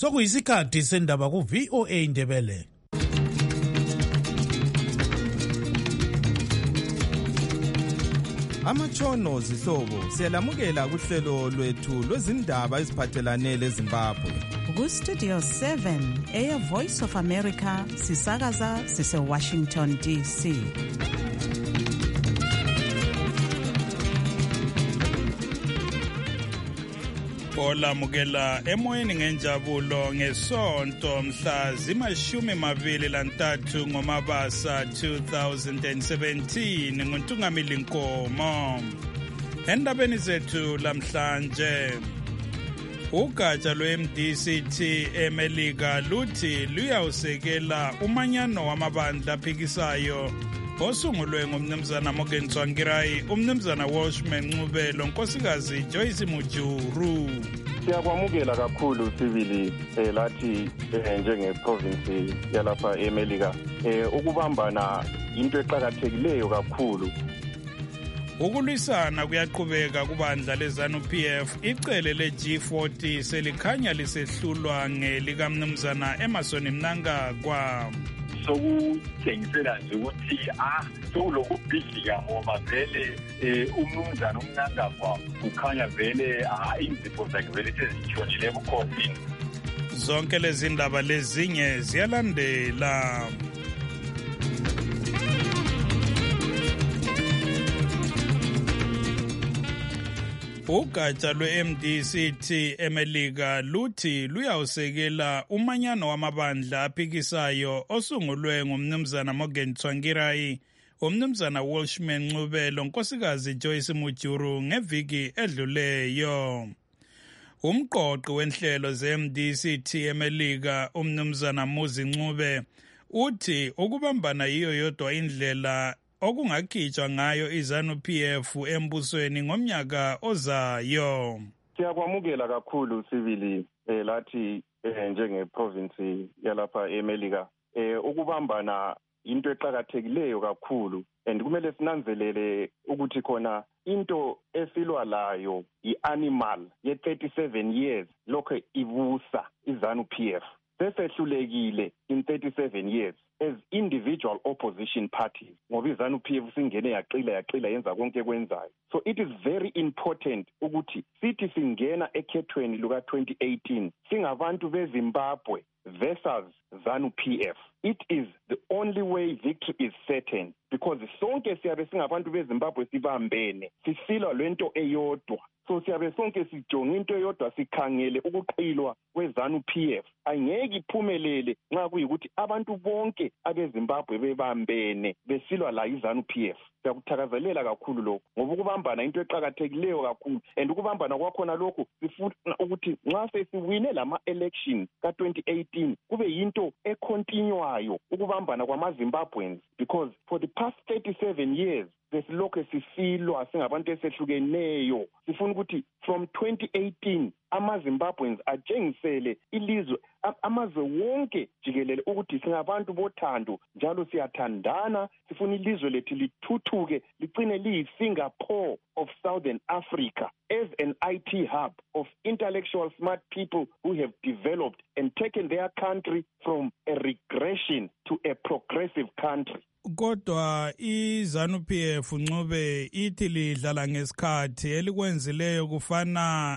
Sokuyisikhathi sendaba ku VOA Indebele. Amatshono zihlobo siyalamukela kuhlelo lwethu lwezindaba eziphathelane leZimbabwe. Ku Studio 7 Air Voice of America sisakaza sise Washington DC. Olamukela emoyeni ngenjabulo ngesonto mhla zima-23 ngoMabasa 2017 nguNtungamili Nkomo. Endabeni zethu lamhlanje, ugatsha lwe-MDCT eMelika luthi luyawusekela umanyano wamabandla aphikisayo osungulwe ngumnumzana Morgan Tsvangirai, umnumzana Welshman Ncubelo, Nkosikazi Joyce Mujuru. Siyakwamukela kakhulu sibili lathi njenge-province yalapha eMelika ukubambana into eqakathekileyo kakhulu. Ukulwisana kuyaqhubeka kubandla leZANU-PF. Icele le-G40 selikhanya lisehlulwa ngelikamnumzana Emmerson Mnangagwa. Sokutshengisela nje ukuthi sokulokubhidlika ngoba vele umnumzana uMnangagwa kukhanya vele izipho zakhe vele sezitshonile ebukhosini. Zonke lezi ndaba lezinye ziyalandela. Ugatsha lwe-MDCT eMelika luthi luyawusekela umanyano wamabandla aphikisayo osungulwe ngumnumzana Morgan Tsvangirai, umnumzana Welshman Ncubelo, Nkosikazi Joyce Mujuru ngeviki edluleyo. Umqoqi wenhlelo ze-MDCT eMelika, umnumzana Muzi Ncube, uthi ukubambana yiyo yodwa indlela okungakhitshwa ngayo iZANU-PF embusweni ngomnyaka ozayo. Siyakwamukela kakhulu sibili lathi njenge-province yalapha eMelika ukubambana into eqakathekileyo kakhulu, and kumele sinanzelele ukuthi khona into esilwa layo i-animal ye-37 years lokho ibusa iZANU-PF. Sesehlulekile in 37 years as individual opposition parties ngoba iZANU-PF singene yaqila yenza konke kwenzayo. So it is very important ukuthi sithi singena ekhethweni luka 2018 singabantu beZimbabwe versus ZANU-PF. It is the only way victory is certain because sonke siyabe singabantu beZimbabwe sibambene sisilwa lento eyodwa. So siyabe sonke sijonga into eyodwa sikhangele ukuqilwa kweZANU-PF. Angeke iphumelele nxa kuyikuthi abantu bonke abeZimbabwe bebambene besilwa la iZANU-PF. Siyakuthakazelela kakhulu lokho ngoba ukubambana into eqakathekileyo kakhulu, and ukubambana kwakhona lokho sifuna ukuthi nxa sesiwine lama-election ka-2018 kube yinto econtinuayo ukubambana kwama-Zimbabweans, because for the past 37 years sesilokhu sisilwa singabantu esehlukeneyo. Sifuna ukuthi from 2018 ama-Zimbabweans atshengisele ilizwe amazwe wonke jikelele ukuthi singabantu bothando njalo siyathandana. Sifuna ilizwe lethu lithuthuke ligcine liyi-Singapore of Southern Africa as an IT hub of intellectual smart people who have developed and taken their country from a regression to a progressive country. Kodwa iZANU-PF Ncube ithi lidlala ngesikhathi elikwenzileyo kufana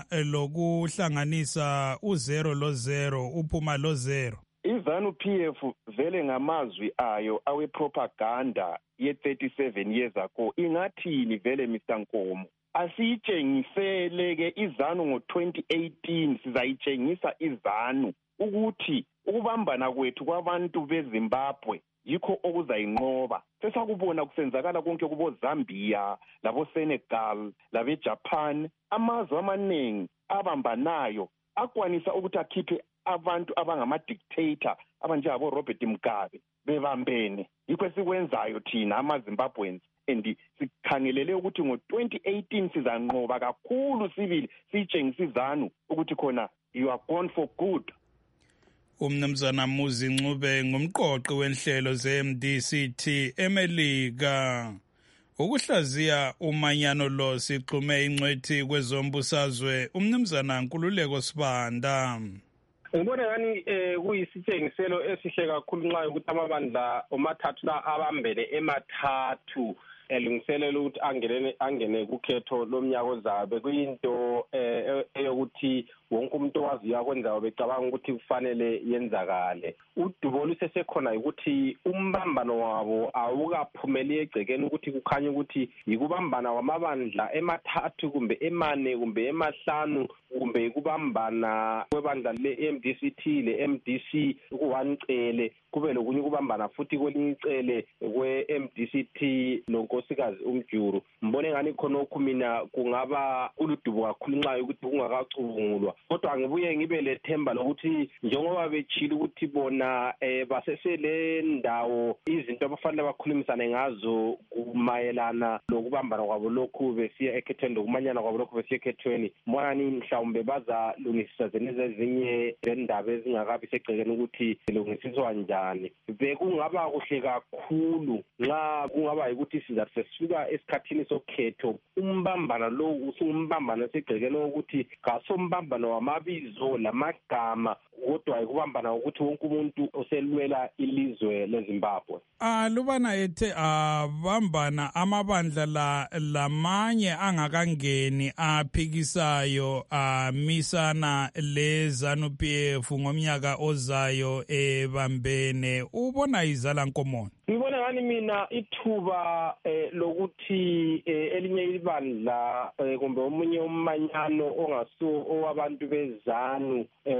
lokuhlanganisa uzero lozero uphuma lozero. iZANU-PF vele ngamazwi ayo awepropaganda ye-37 years ago ingathini vele Mr. Nkomo? Asiyitshengisele ke iZANU ngo-2018 sizayitshengisa iZANU ukuthi ukubambana kwethu kwabantu beZimbabwe yikho okuzayinqoba. Sesakubona kusenzakala konke kubo Zambia, labo Senegal, labe Japan. Amazwe amaningi abambanayo akwanisa ukuthi akhiphe abantu abangama-dictator abanjengabo Robert Mugabe bebambene. Yikho esikwenzayo thina ama-Zimbabweans, and sikhangelele ukuthi ngo-2018 sizanqoba kakhulu sibili siyitshengisa iZANU ukuthi khona you are gone for good. Umnumzana Muzi Ncube ngumqoqi wenhlelo ze-MDCT eMelika. Ukuhlaziya umanyano lo sixhume ingcwethi kwezombusazwe umnumzana Nkululeko Sibanda. Ngibona ngani kuyisitshengiselo esihle kakhulu nxa ukuthi amabandla omathathu la abambene emathathu elungiselela ukuthi angene kukhetho lomnyaka ozayo. Bekuyinto eyokuthi wonke umuntu owaziyo akwenzayo becabanga ukuthi kufanele yenzakale. Udubo lusesekhona ukuthi umbambano wabo awukaphumeli egcekeni ukuthi kukhanye ukuthi yikubambana kwamabandla emathathu kumbe emane kumbe emahlanu kumbe kubambana kwebandla le-MDCT le-MDC kuwancele kube lokunye kubambana futhi kwelinye icele kwe-MDCT nonkosikazi uMjuru. Mbone ngani khonokho mina kungaba uludubo kakhulu nxa ukuthi kungakacubungulwa, kodwa ngibuye ngibe lethemba lokuthi njengoba betshile ukuthi bona basesele ndawo izinto abafanele bakhulumisane ngazo kumayelana lokubambana kwabo lokhu besiya ekhethweni lokumanyana kwabo lokhu besiya ekhethweni. Mbonani mhlawumbe bazalungisisa ezinye zendaba ezingakabi segcekeni ukuthi zilungisiswa njani. Bekungaba kuhle kakhulu nxa kungaba ukuthi sizathi sesifika esikhathini sokhetho umbambana lo usumbambana segcekeni ukuthi kasombambana wamabizo lamagama kodwa ikubambana ukuthi wonke umuntu oselwela ilizwe leZimbabwe. Lubana ethe bambana amabandla lamanye angakangeni aphikisayo misana leZANU-PF ngomnyaka ozayo ebambene, ubona izala nkomoni? Ngibona ngani mina ithuba lokuthi elinye ibandla kumbe omunye umanyano ongaso owabantu beZANU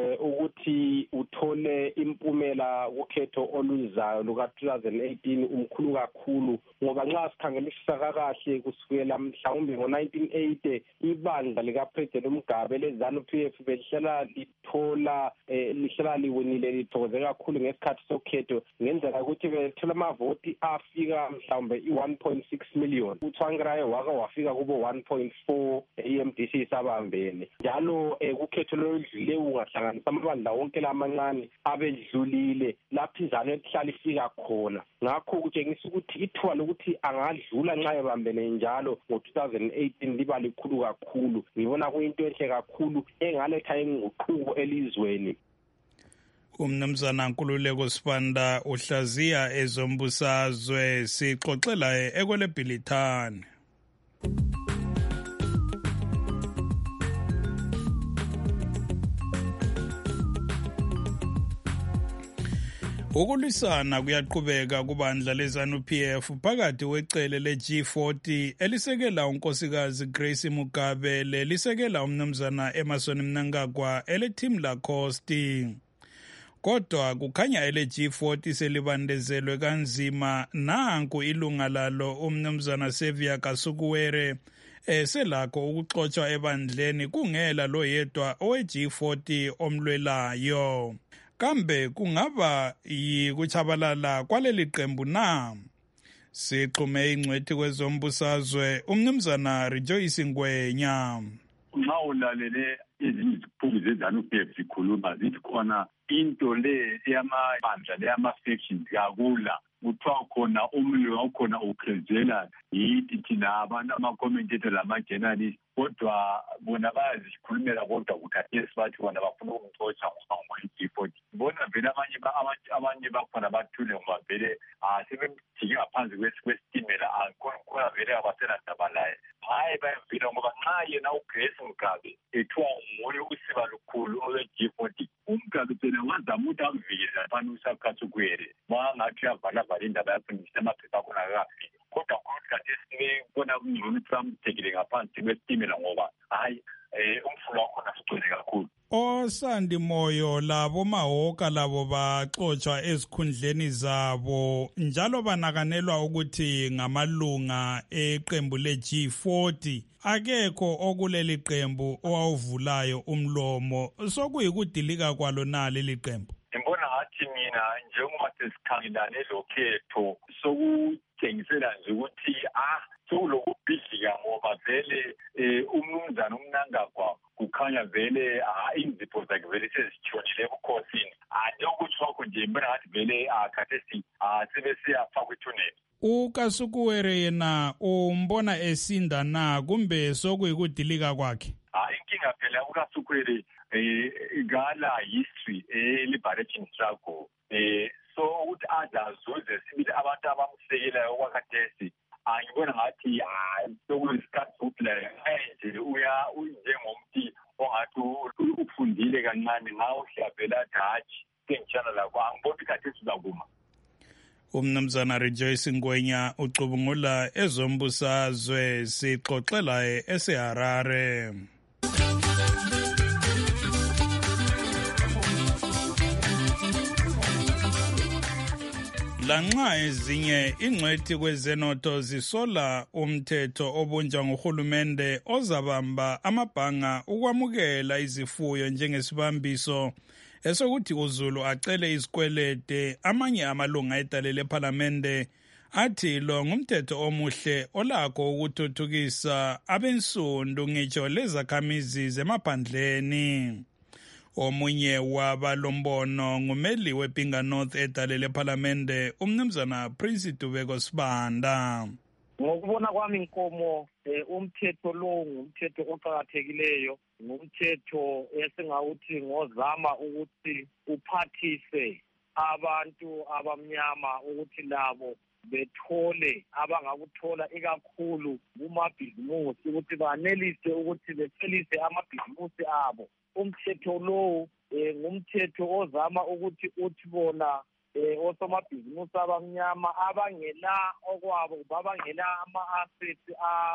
ukuthi uthole impumela kukhetho oluzayo luka-2018 umkhulu kakhulu, ngoba nxa sikhangelisisa kahle kusukela mhlawumbe ngo-1980 ibandla likaPresident uMgabe leZANU-PF belihlala lithola lihlala liwinile lithokoze kakhulu ngesikhathi sokhetho ngenzela ukuthi bethola amavoti afika mhlawumbe i-1.6 million. uTsvangirai waka wafika kubo 1.4 EMDC isabambene. Njalo kukhetho loludlule ungahlanganisa amabandla wonke lamancane abedlulile lapho iZANU elihlala ifika khona. Ngakho kutshengisa ukuthi ithuba lokuthi angadlula nxa ebambene njalo ngo-2018 liba likhulu kakhulu. Ngibona kuyinto enhle kakhulu engaletha inguquko elizweni. Umnumzana Nkululeko Sibanda uhlaziya ezombusazwe, sixoxela ekweleBhilithani. Ukulwisana kuyaqhubeka kubandla leZANU-PF phakathi wecele le-G40 elisekela unkosikazi Grace Mugabe lelisekela umnumzana Emmerson Mnangagwa ele-Team Lacoste. Kodwa kukhanya ele-G40 selibandezelwe kanzima. Nanku ilunga lalo umnumzana Xavier Kasukuwere selakho ukuxotshwa ebandleni kungela lo yedwa owe-G40 omlwelayo. Kambe kungaba yikuchabalala kwaleli qembu na? Siqume ingcwethi kwezombusazwe umnumzana Rejoice Ngwenya. Nxa ulalele iziphungu zeZANU-PF zikhuluma zithi khona into le yamabandla le yama-factions yakula kuthiwa khona umlilo wakhona ukhezela yithi thina abantu ama-commentator lama-journalist, kodwa bona bayazikhulumela kodwa kuthathesi bathi bona bafuna ukumxotsha ngoba bona vele abanye bakhona bathule ngoba vele sebemjike ngaphansi kwesitimela khona vele abasenandaba laye. Hayi bayavila ngoba nxa yena uGrace Mugabe ethiwa nguye usiba lukhulu owe-G40 uMgabe phela wazama ukuthi amvikele lapha uSakhatsukwere wangathi uyavalavala indaba yapho amaphepha akhona akafiki, kodwa khosikhathi esibona kungcono ukuthi bamthekele ngaphansi kwesitimela ngoba hayi umfulo wakhona sigcwele kakhulu. Osandi Moyo labo Mahoka labo baxotshwa ezikhundleni zabo njalo banakanelwa ukuthi ngamalunga eqembu le-G40. Akekho okuleli qembu owawuvulayo umlomo, sokuyikudilika kwalo na leli qembu. Ngibona ngathi mina njengoba sesikhangelane lokhetho sokutshengisela nje ukuthi sokulokubhidlika ngoba vele umnumzana uMnangagwa kukhanya vele inzipho zakhe vele sezitshonile ebukhosini. Njengokutsho kwakho nje mbona ngathi vele khathesi sebesiyafakwa ethuneni. uKasukuwere yena umbona esinda na kumbe sokuyikudilika kwakhe? Inkinga phela uKasukwele ngala history liberation struggle so ukuthi azazuze sibili abantu abamsekelayo okwakhathesi angibona ngathi sokuyisikhathi futhi la nje unjengomuntu ongathi ufundile kancane ngawo hlabela dachi kenjalo lapho angiboni ikhathesi zakuma. Umnumzana Rejoice Ngwenya ucubungula ezombusazwe sixoxela eseHarare. Lanxa ezinye ingcwethi kwezenotho zisola umthetho obunjwa nguhulumende ozabamba amabhanga ukwamukela izifuyo njengesibambiso esokuthi uZulu acele isikwelede, amanye amalunga edale lephalamende athi lo ngumthetho omuhle olakho ukuthuthukisa abensundu ngitsho lezakhamizi zemaphandleni. Omunye wabalombono ngumeli wePinga North edale lephalamende umnumzana Prince Dubeko Sibanda. Ngokubona kwami inkomo umthetho lo ngumthetho oqhakathekileyo, ngumthetho esingawuthi ngozama ukuthi uphathise abantu abamnyama ukuthi labo bethole abangakuthola ikakhulu kumabhizimusi ukuthi banelise ukuthi becelise amabhizimusi abo. Umthetho lo ngumthetho ozama ukuthi uthi bona osomabhizimusi abamnyama abangela okwabo babangela ama-assets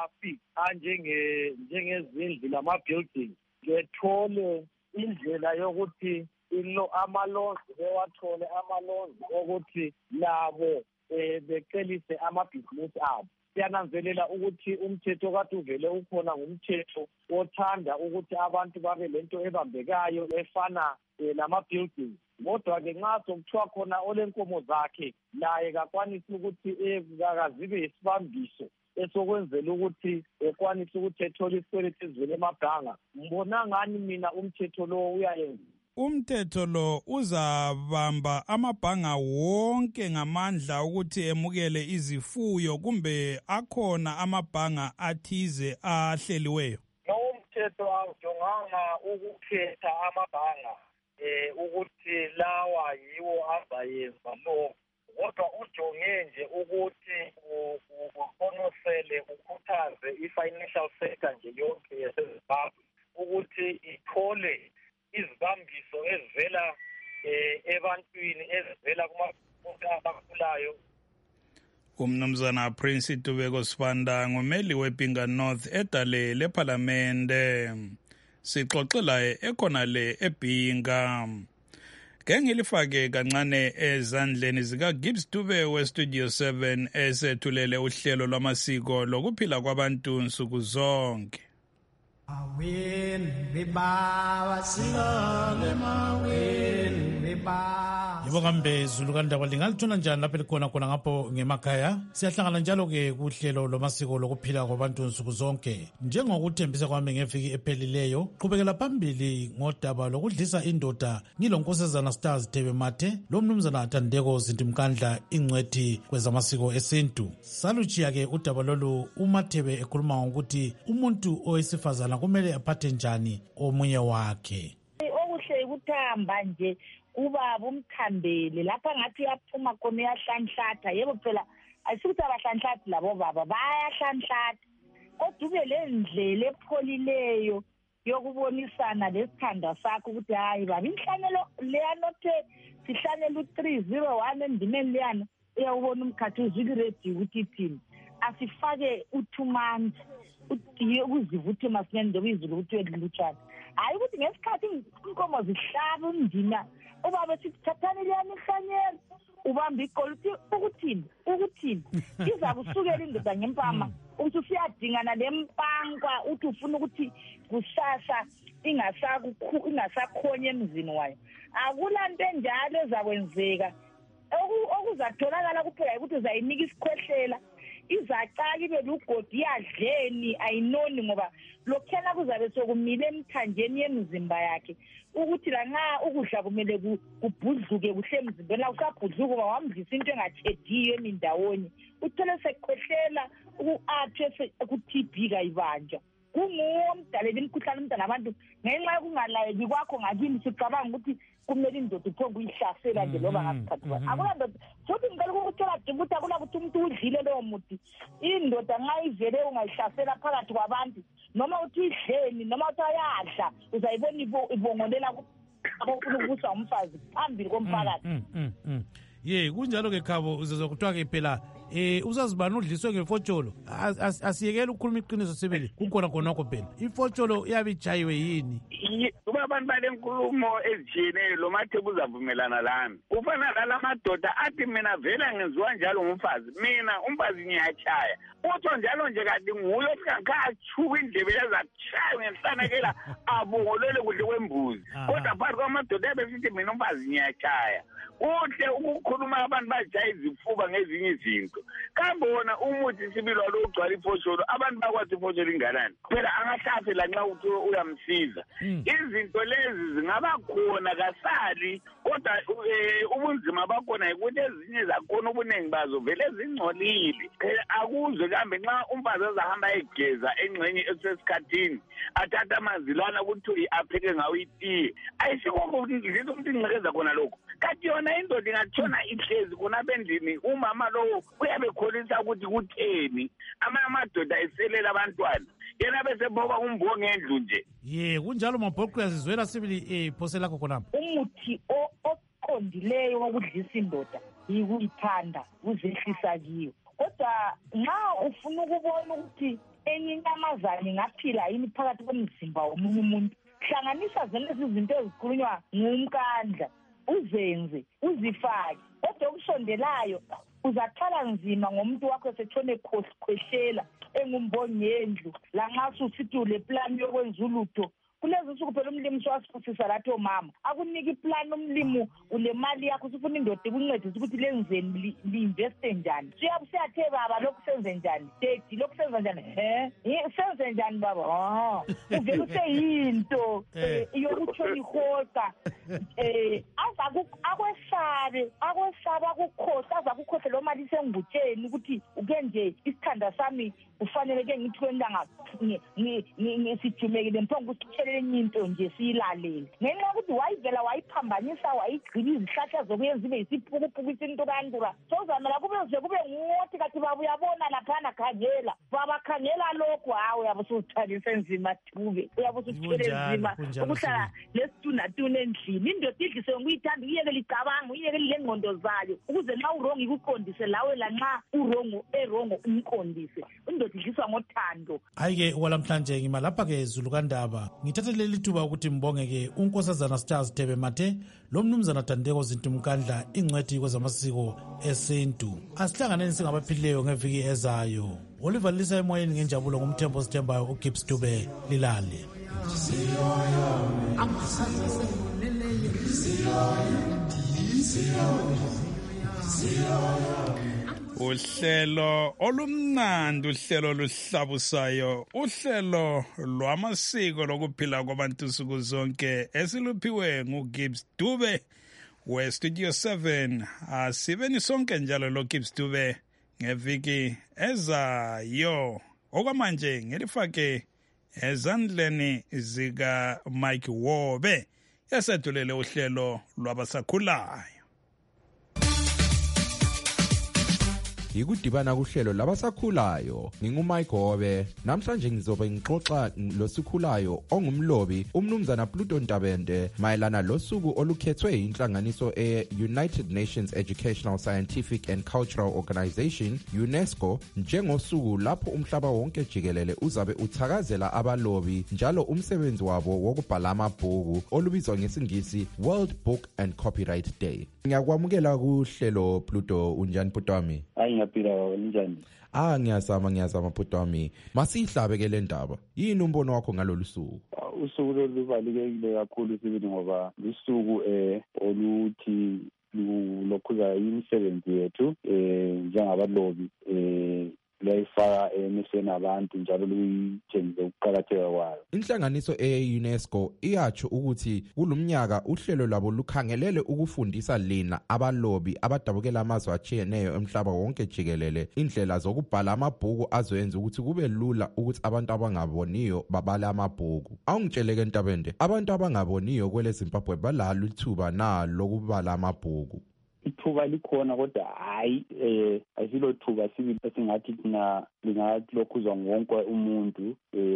njengezindlu lama-buildings bethole indlela yokuthi amalonzi bewathole amalonzi okuthi labo becelise amabhizimusi abo. Siyananzelela ukuthi umthetho kade uvele ukhona ngumthetho othanda ukuthi abantu babe lento ebambekayo efana nama-buildings. Kodwa-ke nxa sokuthiwa khona olenkomo zakhe naye kakwanisi ukuthi akazibe isibambiso esokwenzela ukuthi ekwanise ukuthi ethole isikweletu ezivela emabhanga. Ngibona ngani mina umthetho lo uyayenza. Umthetho lo uzabamba amabhanga wonke ngamandla ukuthi emukele izifuyo kumbe akhona amabhanga athize ahleliweyo? Lowo mthetho awujonganga ukukhetha amabhanga ukuthi lawa yiwo azayenza lo, kodwa ujonge nje ukuthi uqonosele ukhuthaze i-financial sector nje yonke yaseZimbabwe ukuthi ithole izibambiso ezivela ebantwini ezivela kumafundi abakhulayo. Umnumzana Prince Dubeko Sibanda ngumeli wePinga North edale lephalamende sixoxela ekhonale ePinga. Ngengilifake kancane ezandleni zika Gibbs Dube weStudio 7 esethulele uhlelo lwamasiko lokuphila kwabantu nsuku zonke. Yebo kambe Zulu kandaba lingalithola njani lapho likhona khona ngapho ngemakhaya. Siyahlangana njalo-ke kuhlelo lomasiko lokuphila kwabantu nsuku zonke. Njengokuthembisa kwami ngeviki ephelileyo, qhubekela phambili ngodaba lokudlisa indoda ngilonkosazana Stars Thebe Mathe lomnumzana Thandeko Zintimkandla ingcwethi kwezamasiko esintu. Salutshiya-ke udaba lolu uMathebe ekhuluma ngokuthi umuntu owesifazana kumele aphathe njani omunye wakhe. Okuhle ukuthamba nje ubaba umthambele lapha ngathi uyaphuma khona uyahlanhlatha. Yebo phela asikuthi abahlanhlathi labo baba bayahlanhlatha, kodwa ube lendlela epholileyo yokubonisana lesithanda sakho ukuthi hayi baba inhlanyelo leyanothe sihlanyela u301 endimeni leyana uyawubona umkhathi uzikiredi ukuthi ithini. Asifake uthumanda ukuzivuthi masinyane ngokuyizulu ukuthi wedlutshana. Hayi ukuthi ngesikhathi inkomo zihlaba umndina ubaba sithi thathani leyani ihlanyelo ubamba iqolo uthi ukuthini iza kusukela indoda ngempama ukuthi usiyadingana lempanka uthi ufuna ukuthi kusasa ingasakhonye emzini wayo. Akulanto enjalo ezakwenzeka. Okuzatholakala kuphela ukuthi uzayinika isikhwehlela izacaka ibe lugodi yadleni ayinoni ngoba lokhena kuzabe sokumile emthanjeni yemizimba yakhe ukuthi la nxa ukudla kumele kubhudluke kuhle emzimbeni usabhudluka uba wamdlisa into engathediyo emindawonye uthole sekhwehlela ku-athe ku-TB kayibanjwa. kunguwo omdalela imikhuhlane umntana abantu ngenxa yokungalayeki kwakho ngakini sicabanga ukuthi kumele indoda uphonga uyihlasela nje loba ngasikhathi bani akulandoda futhi ngicela ukuthola ukuthi akulakuthi umuntu udlile lowo muthi indoda nxa ivele ungayihlasela phakathi kwabantu noma uthi idleni noma uthi ayadla uzayibona ibongolela abofuna ukubusa umfazi phambili komphakathi. Ye kunjalo ke Khabo uzezwa kuthiwa ke phela usazibani udliswe ngefotsholo asiyekela ukukhuluma iqiniso sibili kukhona khonokho phela ifotsholo iyabe ijayiwe yini kuba abantu balenkulumo ezitshiyeneyo lo mathe buzavumelana lami kufana nalamadoda athi mina vele ngenziwa njalo ngumfazi mina umfazi ngiyachaya utho njalo nje kanti nguye ofika achuba indlebe yazachaya ngenhlanakela abongolele kuhle kwembuzi kodwa phakathi kwamadoda ebesithi mina umfazi ngiyachaya uhle ukukhuluma abantu bajaya izifuba ngezinye izinto kambe wona umuthi sibilwa lo ugcwala ifosholo abantu bakwathi ifosholo inganani phela angahlafe la nxa uthi uyamsiza izinto lezi zingaba khona kasali kodwa ubunzima bakhona ukuthi ezinye zakhona ubuningi bazo vele zingcolile akuzwe kambe nxa umfazi ezahamba egeza engxenye esesikhathini athatha amanzi lana ukuthi apheke ngawo itiye ayisho ukuthi ingcekeza khona lokho kanti yona indoda ingatshona ihlezi khonapha endlini umama lowo uyabe ekholisa ukuthi kutheni amanye amadoda eselela abantwana yena bese boba umbo ngendlu nje ye kunjalo mabhokwe yazizwela sibili phose lakho khonapha umuthi oqondileyo wokudlisa indoda yikuyithanda uzehlisa kiyo kodwa nxa ufuna ukubona ukuthi enye inyamazana ingaphila yini phakathi komzimba womunye umuntu hlanganisa zelezi izinto ezikhulunywa ngumkandla uzenze uzifake kodwa okusondelayo uzathala nzima ngomuntu wakho esetshone khwehlela engumbongendlu lanxa susithi ule plan yokwenza ulutho kulezi nsuku phela umlimi swasifusisa lathi omama akunika iplan umlimi ule mali yakho usufuna indoda ikuncedisa ukuthi lenzeni li-investe njani siyathe baba lokhu senze njani dedi lokhu senze njani senze njani baba uvele useyinto yokutshona ihoqa akwesabe akukhohle azakukhohle lo mali isengutsheni ukuthi uke nje isithanda sami ufanele ke ngithi kwendanga sijumekile mphongo usitshele enye into nje siyilalele ngenxa yokuthi wayivela wayiphambanisa wayigcina izihlahla zokuyenza ibe yisiphukupuku isintukantura sozamela kube nguwothi kathi babuyabona laphana khangela babakhangela lokho hawu uyabe usuzithalise nzima thube uyabe usuzithele nzima ukuhlala lesitunatuna endlini indoda idlise ngokuyithanda uyeke licabanga uyeke lengqondo zayo ukuze nxa urongo ikuqondise lawe lanxa erongo umqondise indoda idliswa ngothando hayi-ke okwalamhlanje ngima lapha-ke Zulukandaba ngithathe leli thuba ukuthi mbonge-ke unkosazana Stars Thebe Mathe lo mnumzana Thandeko Zintumkandla ingcwethi kwezamasiko esintu asihlanganeni singabaphilileyo ngeviki ezayo olivalisa emoyeni ngenjabulo ngumthembo sithembayo uGibbs Dube lilale uhlelo olumnandi uhlelo luhlabusayo uhlelo lwamasiko lokuphila kwabantu nsuku zonke esiluphiwe nguGibbs Dube weStudio 7 asibeni sonke njalo lo Gibbs Dube ngeviki ezayo okwamanje ngelifake ezandleni zika Mike Wobe yasedulele uhlelo lwabasakhulayo yikudibana kuhlelo labasakhulayo ngingumike Hobe namhlanje ngizobe ngixoxa losikhulayo ongumlobi umnumzana Pluto Ntabende mayelana losuku olukhethwe inhlanganiso United Nations Educational Scientific and Cultural Organization UNESCO njengosuku lapho umhlaba wonke jikelele uzabe uthakazela abalobi njalo umsebenzi wabo wokubhala amabhuku olubizwa ngesingisi World Book and Copyright Day. Ngiyakwamukela kuhlelo Pluto, unjani bhuti wami? Ngiyaphila njani? Ngiyazama bhuti wami. Masihlabe le ndaba. Yini umbono wakho ngalolu suku? Usuku lubalulekile kakhulu sibili ngoba usuku oluthi lokhuza imisebenzi yethu njengabalobi luyayifaka emehlweni abantu njalo luyitshengise ukuqakatheka kwayo. Inhlanganiso ye-UNESCO iyatsho ukuthi kulumnyaka uhlelo lwabo lukhangelele ukufundisa lina abalobi abadabukela amazwe atshiyeneyo emhlaba wonke jikelele indlela zokubhala amabhuku azoyenza ukuthi kube lula ukuthi abantu abangaboniyo babale amabhuku. Awungitsheleke Ntabende, abantu abangaboniyo kwele Zimbabwe balalo ithuba na lokubala amabhuku? Ithuba likhona kodwa hayi asilo thuba sibili esingathi thina lingalokuzwa wonke umuntu.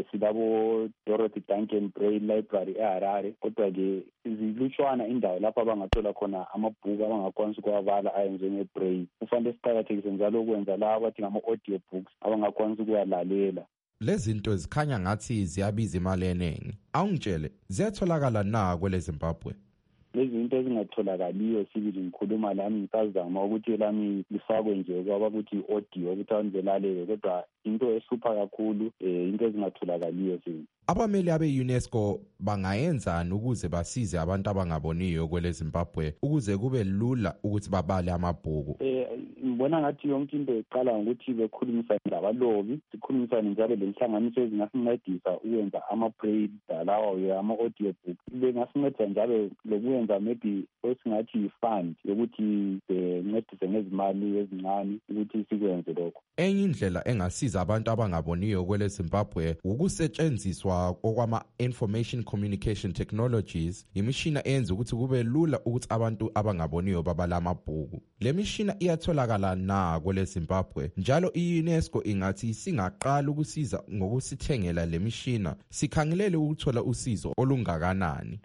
Silabo Dorothy Duncan Braille Library eHarare, kodwa-ke zilutshwana indawo lapho abangathola khona amabhuku abangakwanisa ukuwabala ayenziwe ngebraille. Kufanele siqakathekise njalo ukwenza laba abathi ngama-audio books abangakwanisa ukuwalalela. Lezi zinto zikhanya ngathi ziyabiza imali eningi. Awungitshele, ziyatholakala na kwele Zimbabwe? Lezi zinto ezingatholakaliyo sibili ngikhuluma lami ngisazama ukuthi lami lifakwe nje kwaba ukuthi audio ukuthi abantu belalele, kodwa into ehlupha kakhulu into ezingatholakaliyo sibili. Abameli abe-UNESCO bangayenzani ukuze basize abantu abangaboniyo kwele Zimbabwe ukuze kube lula ukuthi babale amabhuku? Ngibona ngathi yonke into iqala ngokuthi bekhulumisane labalobi, sikhulumisane njalo lenhlanganiso ezingasincedisa ukwenza ama-braille lawa ama-audio book. Bengasincedisa njalo lokwenza maybe esingathi yi-fund yokuthi bencedise ngezimali ezincane ukuthi sikwenze lokho. Enye indlela engasiza abantu abangaboniyo kwele Zimbabwe ukusetshenziswa okwama-information communication technologies, imishina eyenza ukuthi kube lula ukuthi abantu abangaboniyo babala amabhuku. Le mishina iyatholakala na kwele Zimbabwe? Njalo i-UNESCO ingathi singaqala ukusiza ngokusithengela le mishina, sikhangelele ukuthola usizo olungakanani?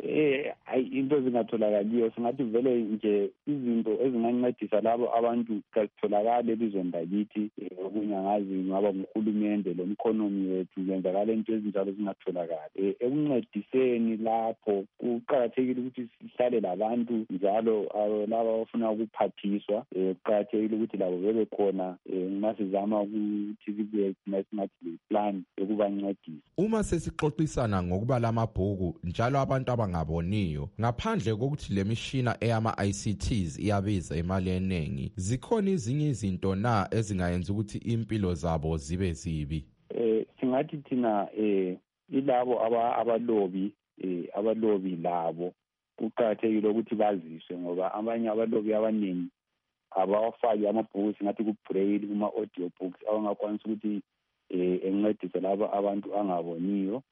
Into ezingatholakaliyo singathi vele nje izinto ezingancedisa labo abantu kazitholakale elizweni lakithi. Okunyangazi ngaba nguhulumende lo economy wethu kwenzakala into ezinjalo zingatholakali. Ekuncediseni lapho kuqakathekile ukuthi sihlale labantu njalo laba abafuna ukuphathiswa. Kuqakathekile ukuthi labo bebe khona masizama ukuthi sibuye singathi plan yokubancedisa. Uma sesixoxisana ngokubala amabhuku njalo abantu abangaboniyo, ngaphandle kokuthi le mishina eyama-ICTs iyabiza imali eningi, zikhona ezinye izinto na ezingayenza ukuthi impilo zabo zibe zibi? Singathi thina ilabo abalobi labo kuqakathekile ukuthi baziswe, ngoba abanye abalobi abaningi abawafaki amabhuku singathi ku-braille kuma-audio books abangakwanisa ukuthi encedise laba abantu angaboniyo.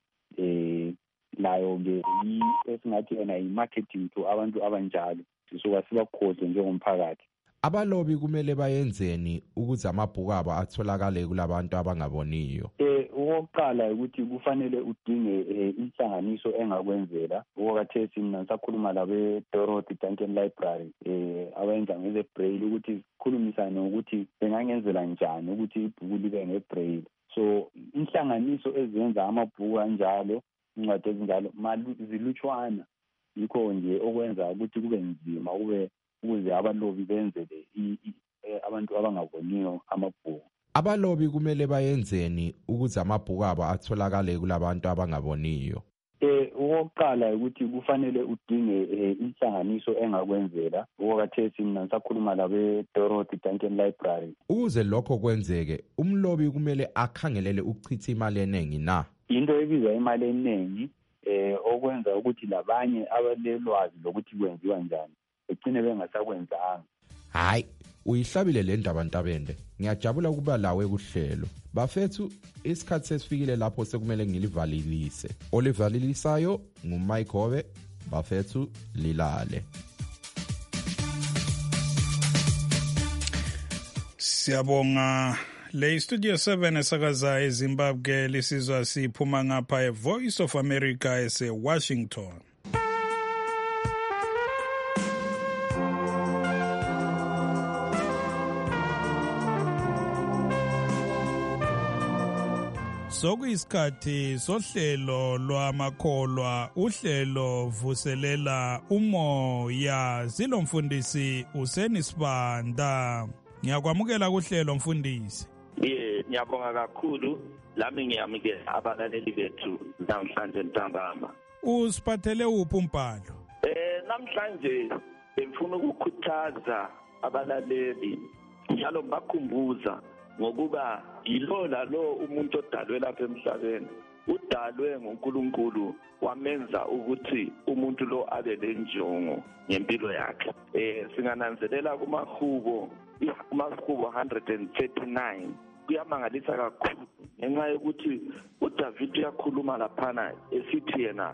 Layo-ke esingathi yona yi-marketing to abantu abanjalo, sisuka sibakhohle njengomphakathi. Abalobi kumele bayenzeni ukuze amabhuku abo atholakale kulabantu abangaboniyo? Okokuqala ukuthi kufanele udinge inhlanganiso engakwenzela. Okwathi mina ngisakhuluma labe Dorothy Duncan Library abenza ngeze-braille ukuthi sikhulumisane ukuthi bengangenzela njani ukuthi ibhuku libe nge-braille. So inhlanganiso ezenza amabhuku kanjalo, incwadi ezinjalo zilutshwana, yikho nje okwenza ukuthi kube nzima ukuze abalobi benzele abantu abangaboniyo amabhuku. Abalobi kumele bayenzeni ukuze amabhuku abo atholakale kulabantu abangaboniyo? Okokuqala ukuthi kufanele udinge inhlanganiso engakwenzela. Okwathi mina ngisakhuluma labe Dorothy Duncan Library. Ukuze lokho kwenzeke, umlobi kumele akhangelele ukuchitha imali eningi na? Into ebiza imali eningi okwenza ukuthi labanye abalelwazi lokuthi kwenziwa njani egcine bengasakwenzanga. Hayi, uyihlabile le ndaba Ntabende. Ngiyajabula ukuba lawe kuhlelo. Bafethu, isikhathi sesifikile lapho sekumele ngilivalilise. Olivalilisayo nguMike Hobe. Bafethu, lilale. Siyabonga. Le Studio 7 esakaza eZimbabwe lisizwa siphuma ngapha eVoice of America eseWashington. Sokuyisikhathi sohlelo lwamakholwa, uhlelo vuselela umoya. Zilomfundisi uSenisibanda. Ngiyakwamukela kuhlelo mfundisi. Ngiyabonga kakhulu, lami ngiyamukela abalaleli bethu namhlanje ntambama. Usiphathele uphi umbhalo? Namhlanje bengifuna ukukhuthaza abalaleli njalo bakhumbuza ngokuba yilola lo umuntu odalwe lapha emhlabeni udalwe nguNkulunkulu wamenza ukuthi umuntu lo abe lenjongo ngempilo yakhe. Singananzelela kumahubo 139 kuyamangalisa kakhulu ngenxa yokuthi uDavid uyakhuluma laphana esithi yena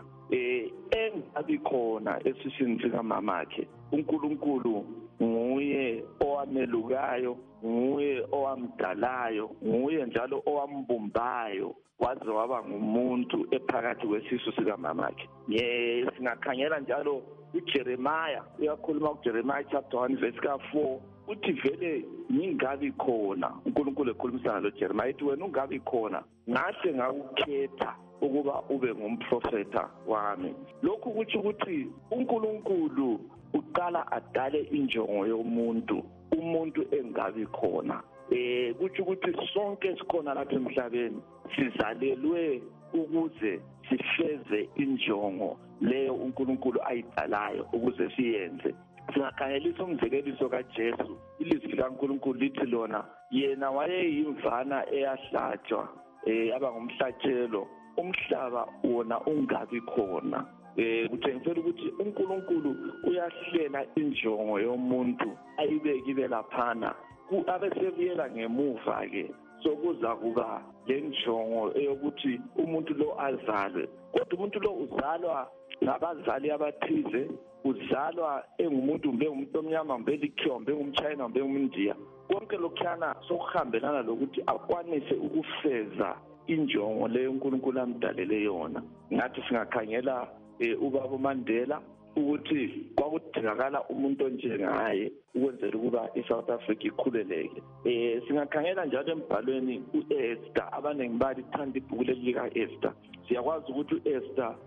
engabi khona esiswini sikamamakhe uNkulunkulu nguye owamelukayo, nguye owamdalayo, nguye njalo owambumbayo waze waba ngumuntu ephakathi kwesisu sikamamakhe. Singakhangela njalo uJeremiah uyakhuluma kuJeremiah chapter 1 verse 4 uthi vele ningabi khona. uNkulunkulu ekhulumisana loJeremiah ethi wena ungabi khona ngahle ngakukhetha ukuba ube ngumprofeta wami. Lokhu kuthi ukuthi uNkulunkulu uqala adale injongo yomuntu, umuntu engabi khona. Kuthi ukuthi sonke sikhona lapha emhlabeni sizalelwe ukuze sifeze injongo leyo uNkulunkulu ayidalayo ukuze siyenze. Singakhangelisa umzekeliso kaJesu, ilizwi likaNkulunkulu lithi lona yena wayeyimvana eyahlatshwa yaba ngumhlatshelo, umhlaba wona ungabi khona. Kutshengisela ukuthi uNkulunkulu uyahlela injongo yomuntu ayibeke ibe laphana abesebuyela ngemuva ke sokuza kuba lenjongo eyokuthi umuntu lo azalwe. Kodwa umuntu lo uzalwa ngabazali abathize, uzalwa engumuntu mbe umuntu omnyama mbe likhiwa mbe umChina mbe umIndia. Konke lokhana sokuhambelana lokuthi akwanise ukufeza injongo leyo uNkulunkulu amdalele yona. Ngathi singakhangela ubaba uMandela ukuthi kwakudingakala umuntu onjengaye ukwenzela ukuba iSouth Africa ikhuleleke. Singakhangela njalo embhalweni uEsther, abaningi balithanda ibhuku likaEsther. Siyakwazi ukuthi uEsther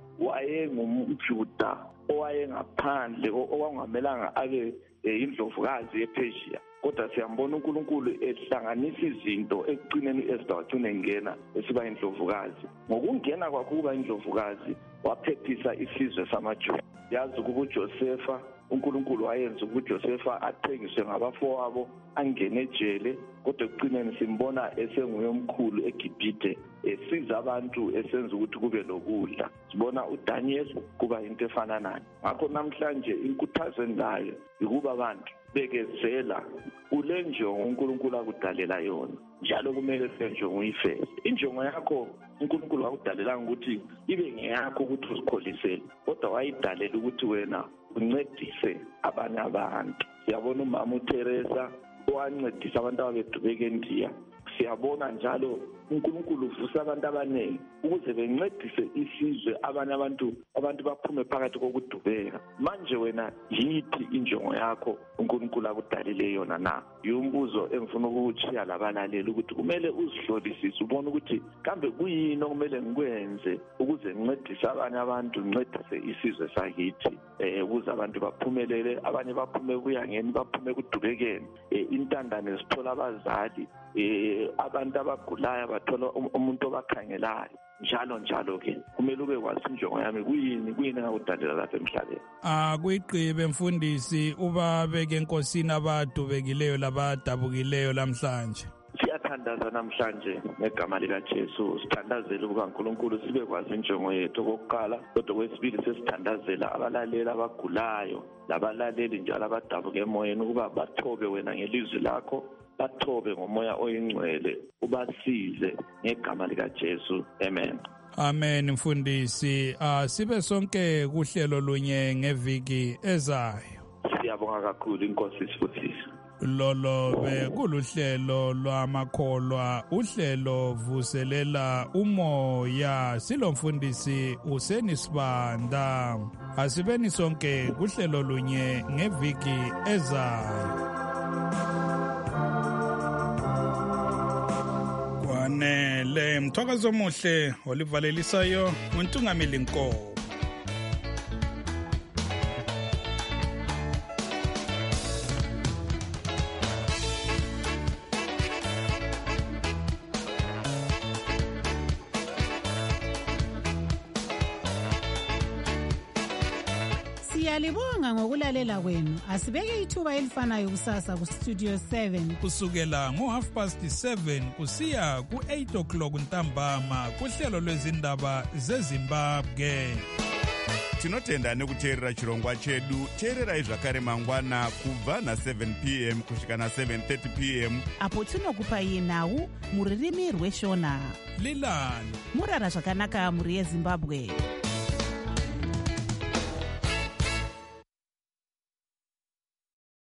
wayengumJuda owayengaphandle okwangamelanga abe indlovukazi ePersia, kodwa siyambona uNkulunkulu ehlanganisa izinto ekucineni uEsther wathuna engena esiba indlovukazi. Ngokungena kwakhe ukuba indlovukazi waphephisa isizwe samaJuda. Yazi ukuJosefa uNkulunkulu wayenza ukuthi uJosefa athengiswe ngabafowabo angene ejele, kodwa ekucineni simbona esenguye omkhulu eGibhithe esiza abantu esenza ukuthi kube lokudla. Sibona uDaniel kuba into efana naye. Ngakho namhlanje inkuthazo endayo ukuba abantu bekezela kule njongo uNkulunkulu akudalela yona, njalo kumele senjongo uyifeze. Injongo yakho uNkulunkulu wakudalela ukuthi ibe ngeyakho ukuthi uzikholisele, kodwa wayidalela ukuthi wena uncedise abanye abantu. Siyabona umama uTeresa owancedisa abantu ababedubeka eNdiya. Siyabona njalo uNkulunkulu uvusa abantu abaningi ukuze bencedise isizwe, abanye abantu baphume phakathi kokudubeka. Manje wena yithi injongo yakho uNkulunkulu akudalile yona na? Yumbuzo engifuna ukuwuchiya labalaleli ukuthi kumele uzihlolisise ubone ukuthi kambe kuyini okumele ngikwenze ukuze ngincedise abanye abantu, ngincedise isizwe sakithi ukuze abantu baphumelele, abanye baphume kuyangeni, baphume kudubekeni. Intandane zithola abazali, abantu abagulayo bathola umuntu obakhangelayo, njalo ke kumele ube kwazi injongo yami kuyini engakudalela lapha emhlabeni. Kuyiqibe mfundisi ubabeke enkosini abadubekileyo labadabukileyo lamhlanje. Siyathandaza namhlanje ngegama likaJesu, sithandazela ukuba uNkulunkulu sibe kwazi injongo yethu okokuqala, kodwa kwesibili sesithandazela abalaleli abagulayo labalaleli njalo abadabuka emoyeni ukuba bathobe wena ngelizwi lakho, bathobe ngomoya oyingcwele, ubasize ngegama likaJesu. Amen. Amen mfundisi. Sibe sonke kuhlelo lunye ngeviki ezayo. Siyabonga kakhulu, inkosi isifuthise. Lolo bekuluhlelo lwamakholwa, uhlelo vuselela umoya. Silomfundisi uSenisibanda. Asibeni sonke kuhlelo lunye ngeviki ezayo. Kwanele mthokozo omuhle olivalelisayo uNtungameli Nkomo. Siyalibonga ngokulalela kwenu. Asibeke ithuba elifanayo kusasa kustudio 7 kusukela ngo7:30 kusiya ku8 ntambama kuhlelo lwezindaba zeZimbabwe. Tinotenda nekuteerera chirongwa chedu. Teererai zvakare mangwana kubva na7 p.m. kusvika na7:30 p.m. apo tinokupai nhau muririmi rweshona. Lilani murara zvakanaka muri yeZimbabwe.